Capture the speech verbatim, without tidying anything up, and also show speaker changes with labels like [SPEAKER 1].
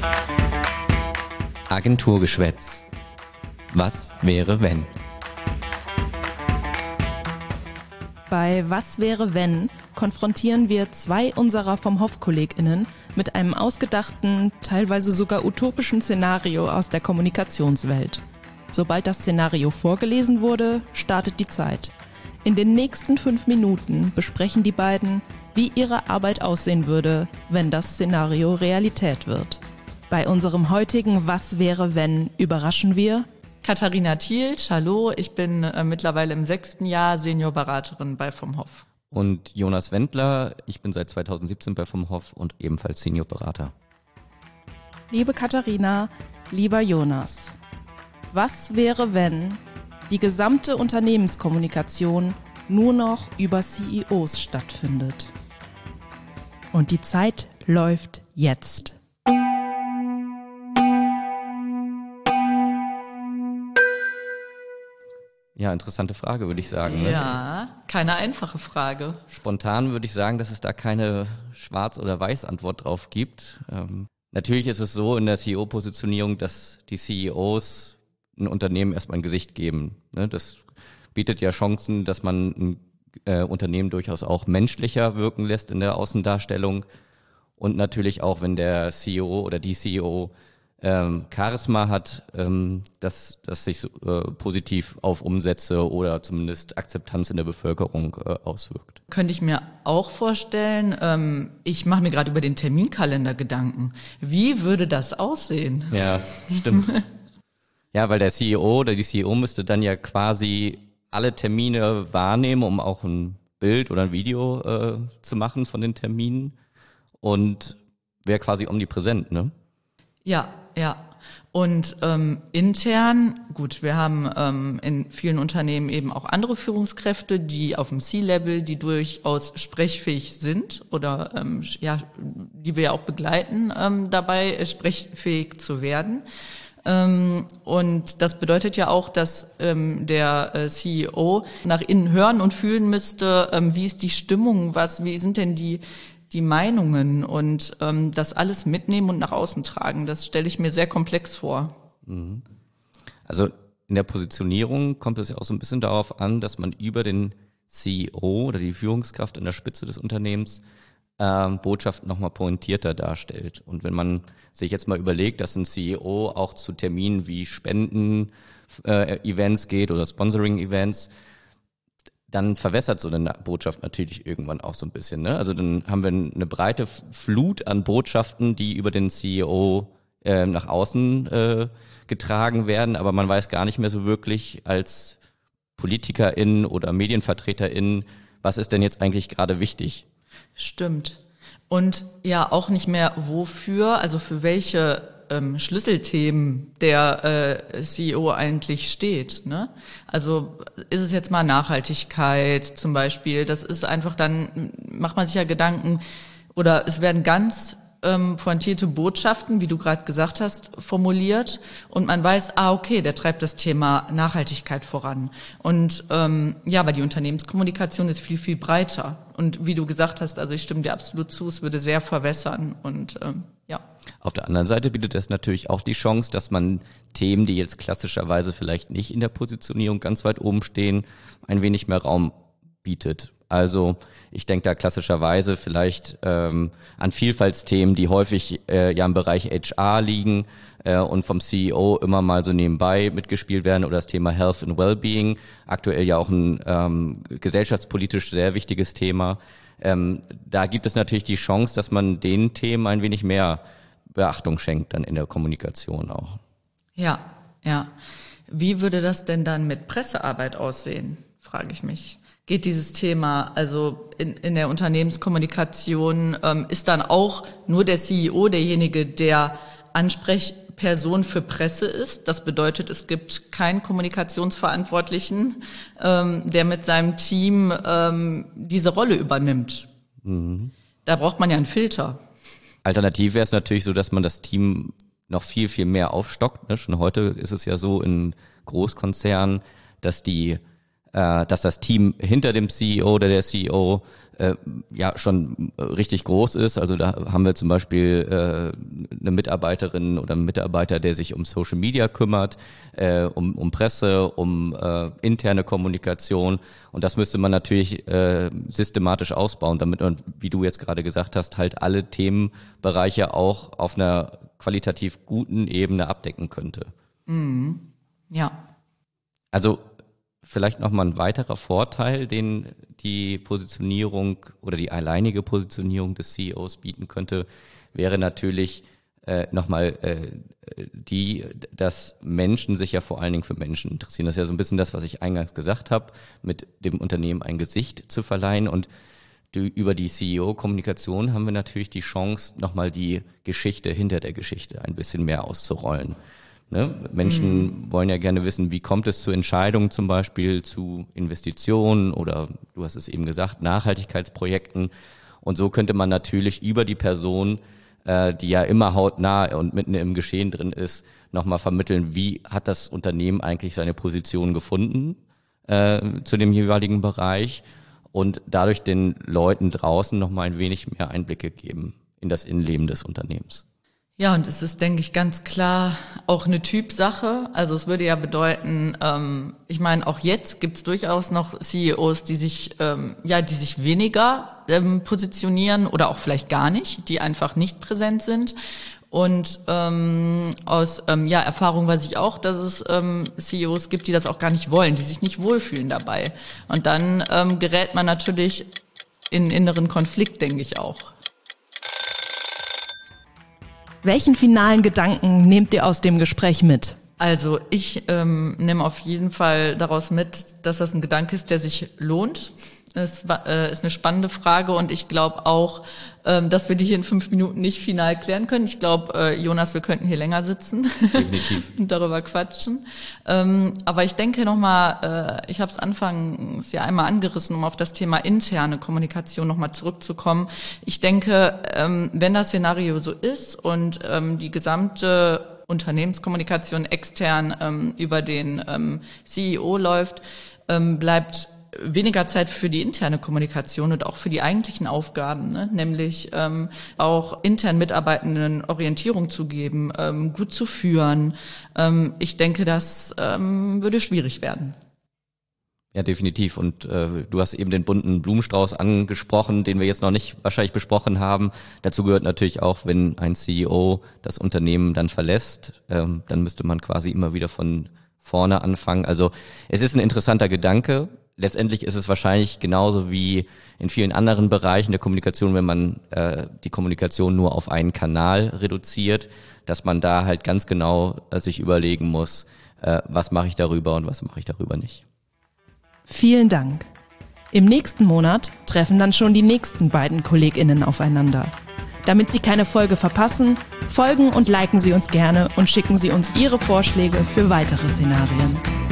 [SPEAKER 1] Agenturgeschwätz. Was wäre, wenn?
[SPEAKER 2] Bei Was wäre, wenn konfrontieren wir zwei unserer vom Hoff-KollegInnen mit einem ausgedachten, teilweise sogar utopischen Szenario aus der Kommunikationswelt. Sobald das Szenario vorgelesen wurde, startet die Zeit. In den nächsten fünf Minuten besprechen die beiden, wie ihre Arbeit aussehen würde, wenn das Szenario Realität wird. Bei unserem heutigen Was wäre, wenn überraschen wir
[SPEAKER 3] Katharina Thielsch, hallo, ich bin äh, mittlerweile im sechsten Jahr Seniorberaterin bei vom Hoff.
[SPEAKER 1] Und Jonas Wendler, ich bin seit zweitausendsiebzehn bei vom Hoff und ebenfalls Seniorberater.
[SPEAKER 2] Liebe Katharina, lieber Jonas, was wäre, wenn die gesamte Unternehmenskommunikation nur noch über C E Os stattfindet? Und die Zeit läuft jetzt.
[SPEAKER 1] Ja, interessante Frage, würde ich sagen. Ne?
[SPEAKER 3] Ja, keine einfache Frage.
[SPEAKER 1] Spontan würde ich sagen, dass es da keine Schwarz- oder Weiß-Antwort drauf gibt. Ähm, natürlich ist es so in der C E O-Positionierung, dass die C E Os ein Unternehmen erstmal ein Gesicht geben. Ne? Das bietet ja Chancen, dass man ein äh, Unternehmen durchaus auch menschlicher wirken lässt in der Außendarstellung. Und natürlich auch, wenn der C E O oder die C E O ähm, Charisma hat, ähm, dass das sich so, äh, positiv auf Umsätze oder zumindest Akzeptanz in der Bevölkerung äh, auswirkt.
[SPEAKER 3] Könnte ich mir auch vorstellen. Ähm, ich mache mir gerade über den Terminkalender Gedanken. Wie würde das aussehen?
[SPEAKER 1] Ja, stimmt. Ja, weil der C E O oder die C E O müsste dann ja quasi alle Termine wahrnehmen, um auch ein Bild oder ein Video äh, zu machen von den Terminen und wäre quasi omnipräsent, ne?
[SPEAKER 3] Ja, ja. Und ähm, intern, gut, wir haben ähm, in vielen Unternehmen eben auch andere Führungskräfte, die auf dem C-Level, die durchaus sprechfähig sind oder ähm, ja, die wir ja auch begleiten, ähm, dabei äh, sprechfähig zu werden. Ähm, und das bedeutet ja auch, dass ähm, der äh, C E O nach innen hören und fühlen müsste, ähm, wie ist die Stimmung, was, wie sind denn die die Meinungen und ähm, das alles mitnehmen und nach außen tragen. Das stelle ich mir sehr komplex vor.
[SPEAKER 1] Also in der Positionierung kommt es ja auch so ein bisschen darauf an, dass man über den C E O oder die Führungskraft an der Spitze des Unternehmens ähm, Botschaften nochmal pointierter darstellt. Und wenn man sich jetzt mal überlegt, dass ein C E O auch zu Terminen wie Spenden-Events äh, geht oder Sponsoring-Events, dann verwässert so eine Botschaft natürlich irgendwann auch so ein bisschen. Ne? Also dann haben wir eine breite Flut an Botschaften, die über den C E O äh, nach außen äh, getragen werden, aber man weiß gar nicht mehr so wirklich als PolitikerInnen oder MedienvertreterInnen, was ist denn jetzt eigentlich gerade wichtig?
[SPEAKER 3] Stimmt. Und ja, auch nicht mehr wofür, also für welche ähm, Schlüsselthemen der äh, C E O eigentlich steht. Ne? Also ist es jetzt mal Nachhaltigkeit zum Beispiel, das ist einfach, dann macht man sich ja Gedanken, oder es werden ganz ähm, pointierte Botschaften, wie du gerade gesagt hast, formuliert und man weiß, ah okay, der treibt das Thema Nachhaltigkeit voran. Und ähm, ja, aber die Unternehmenskommunikation ist viel, viel breiter. Und wie du gesagt hast, also ich stimme dir absolut zu, es würde sehr verwässern und ähm, ja.
[SPEAKER 1] Auf der anderen Seite bietet es natürlich auch die Chance, dass man Themen, die jetzt klassischerweise vielleicht nicht in der Positionierung ganz weit oben stehen, ein wenig mehr Raum bietet. Also ich denke da klassischerweise vielleicht ähm, an Vielfaltsthemen, die häufig äh, ja im Bereich H R liegen äh, und vom C E O immer mal so nebenbei mitgespielt werden, oder das Thema Health and Wellbeing, aktuell ja auch ein ähm, gesellschaftspolitisch sehr wichtiges Thema. Ähm, da gibt es natürlich die Chance, dass man den Themen ein wenig mehr Beachtung schenkt dann in der Kommunikation auch.
[SPEAKER 3] Ja, ja. Wie würde das denn dann mit Pressearbeit aussehen, frage ich mich. Geht dieses Thema, also in, in der Unternehmenskommunikation, ähm, ist dann auch nur der C E O derjenige, der Ansprechperson für Presse ist? Das bedeutet, es gibt keinen Kommunikationsverantwortlichen, ähm, der mit seinem Team ähm, diese Rolle übernimmt. Mhm. Da braucht man ja einen Filter.
[SPEAKER 1] Alternativ wäre es natürlich so, dass man das Team noch viel, viel mehr aufstockt. Ne? Schon heute ist es ja so in Großkonzernen, dass die dass das Team hinter dem C E O oder der C E O äh, ja schon richtig groß ist. Also da haben wir zum Beispiel äh, eine Mitarbeiterin oder einen Mitarbeiter, der sich um Social Media kümmert, äh, um, um Presse, um äh, interne Kommunikation. Und das müsste man natürlich äh, systematisch ausbauen, damit man, wie du jetzt gerade gesagt hast, halt alle Themenbereiche auch auf einer qualitativ guten Ebene abdecken könnte.
[SPEAKER 3] Mhm. Ja.
[SPEAKER 1] Also vielleicht nochmal ein weiterer Vorteil, den die Positionierung oder die alleinige Positionierung des C E Os bieten könnte, wäre natürlich äh, nochmal äh, die, dass Menschen sich ja vor allen Dingen für Menschen interessieren. Das ist ja so ein bisschen das, was ich eingangs gesagt habe, mit dem Unternehmen ein Gesicht zu verleihen. Und die, über die C E O-Kommunikation haben wir natürlich die Chance, nochmal die Geschichte hinter der Geschichte ein bisschen mehr auszurollen. Ne? Menschen mhm. wollen ja gerne wissen, wie kommt es zu Entscheidungen zum Beispiel, zu Investitionen oder, du hast es eben gesagt, Nachhaltigkeitsprojekten. Und so könnte man natürlich über die Person, äh, die ja immer hautnah und mitten im Geschehen drin ist, nochmal vermitteln, wie hat das Unternehmen eigentlich seine Position gefunden äh, zu dem jeweiligen Bereich und dadurch den Leuten draußen nochmal ein wenig mehr Einblicke geben in das Innenleben des Unternehmens.
[SPEAKER 3] Ja, und es ist, denke ich, ganz klar auch eine Typsache. Also es würde ja bedeuten, ähm, ich meine, auch jetzt gibt es durchaus noch C E Os, die sich, ähm, ja, die sich weniger ähm, positionieren oder auch vielleicht gar nicht, die einfach nicht präsent sind. Und ähm, aus ähm, ja, Erfahrung weiß ich auch, dass es ähm, C E Os gibt, die das auch gar nicht wollen, die sich nicht wohlfühlen dabei. Und dann ähm, gerät man natürlich in inneren Konflikt, denke ich auch.
[SPEAKER 2] Welchen finalen Gedanken nehmt ihr aus dem Gespräch mit?
[SPEAKER 3] Also ich ähm, nehme auf jeden Fall daraus mit, dass das ein Gedanke ist, der sich lohnt. Es äh, ist eine spannende Frage und ich glaube auch, ähm, dass wir die hier in fünf Minuten nicht final klären können. Ich glaube, äh, Jonas, wir könnten hier länger sitzen und darüber quatschen. Ähm, aber ich denke nochmal, äh, ich habe es anfangs ja einmal angerissen, um auf das Thema interne Kommunikation nochmal zurückzukommen. Ich denke, ähm, wenn das Szenario so ist und ähm, die gesamte Unternehmenskommunikation extern ähm, über den ähm, C E O läuft, ähm, bleibt weniger Zeit für die interne Kommunikation und auch für die eigentlichen Aufgaben, ne? Nämlich ähm, auch intern Mitarbeitenden Orientierung zu geben, ähm, gut zu führen. Ähm, ich denke, das ähm, würde schwierig werden.
[SPEAKER 1] Ja, definitiv. Und äh, du hast eben den bunten Blumenstrauß angesprochen, den wir jetzt noch nicht wahrscheinlich besprochen haben. Dazu gehört natürlich auch, wenn ein C E O das Unternehmen dann verlässt, ähm, dann müsste man quasi immer wieder von vorne anfangen. Also es ist ein interessanter Gedanke. Letztendlich ist es wahrscheinlich genauso wie in vielen anderen Bereichen der Kommunikation, wenn man äh, die Kommunikation nur auf einen Kanal reduziert, dass man da halt ganz genau äh, sich überlegen muss, äh, was mache ich darüber und was mache ich darüber nicht.
[SPEAKER 2] Vielen Dank. Im nächsten Monat treffen dann schon die nächsten beiden KollegInnen aufeinander. Damit Sie keine Folge verpassen, folgen und liken Sie uns gerne und schicken Sie uns Ihre Vorschläge für weitere Szenarien.